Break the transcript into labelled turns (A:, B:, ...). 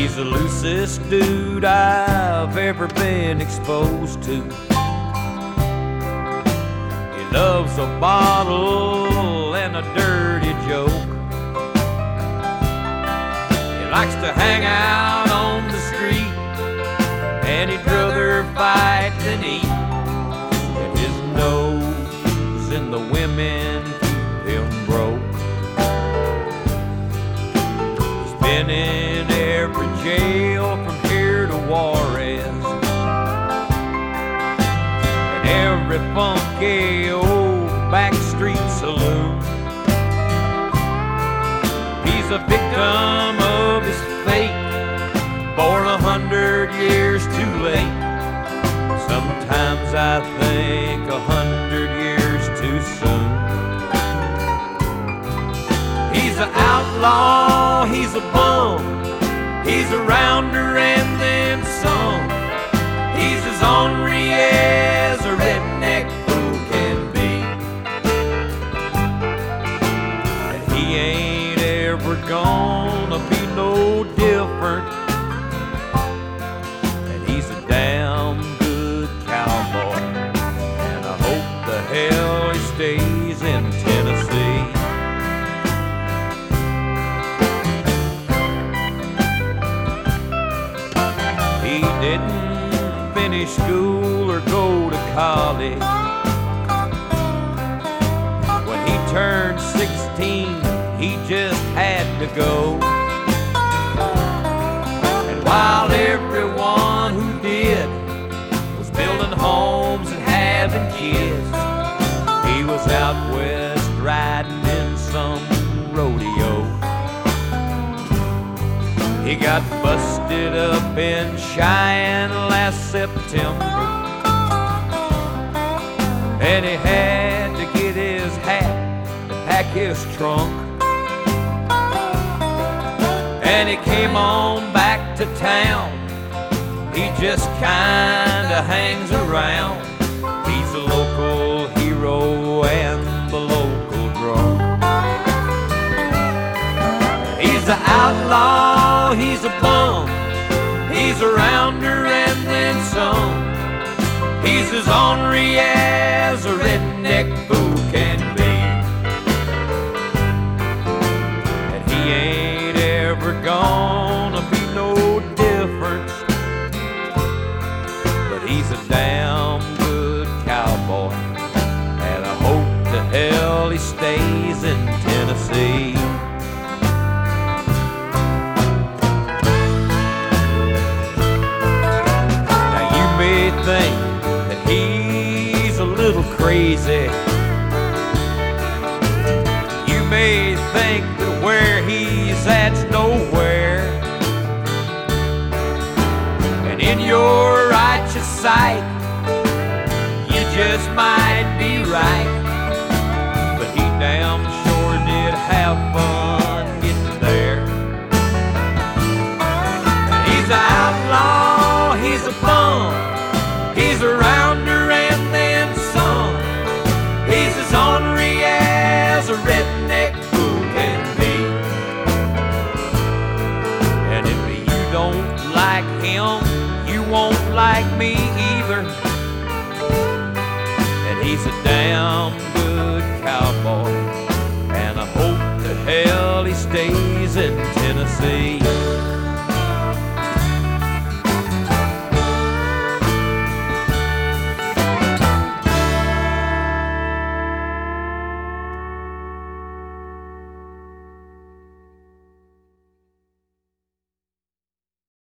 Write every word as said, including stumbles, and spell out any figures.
A: He's the loosest dude I've ever been exposed to. He loves a bottle and a dirty joke. He likes to hang out on the street, and he'd rather fight than eat. And his nose in the women keep him broke. He's been in every jail from here to Juarez, and every funky old backstreet saloon. He's a victim of his fate, born a hundred years too late. Sometimes I think a hundred years too soon. He's an outlaw, he's a bum, he's a rounder and then some. He's as ornery as a redneck fool can be, and he ain't ever gonna be no different. And he's a damn good cowboy, and I hope the hell he stays in Tennessee. He didn't finish school or go to college. When he turned sixteen, he just had to go. And while everyone who did was building homes and having kids, he was out west riding in some rodeo. He got busted up in Cheyenne last September, and he had to get his hat and pack his trunk. And he came on back to town. He just kinda hangs around. He's a local hero and the local drunk. He's an outlaw, he's a bum, he's a rounder and then some. He's as ornery as a redneck fool can be, and he ain't ever gonna be no different. But he's a damn good cowboy, and I hope to hell he stays in Tennessee. Think that he's a little crazy. You may think that where he's at's nowhere, and in your righteous sight you just might be right, but he damn sure did have fun getting there. He's an outlaw, he's a bum, he's a rounder and then some. He's as ornery as a redneck fool can be, and if you don't like him, you won't like me either. And he's a damn good cowboy, and I hope to hell he stays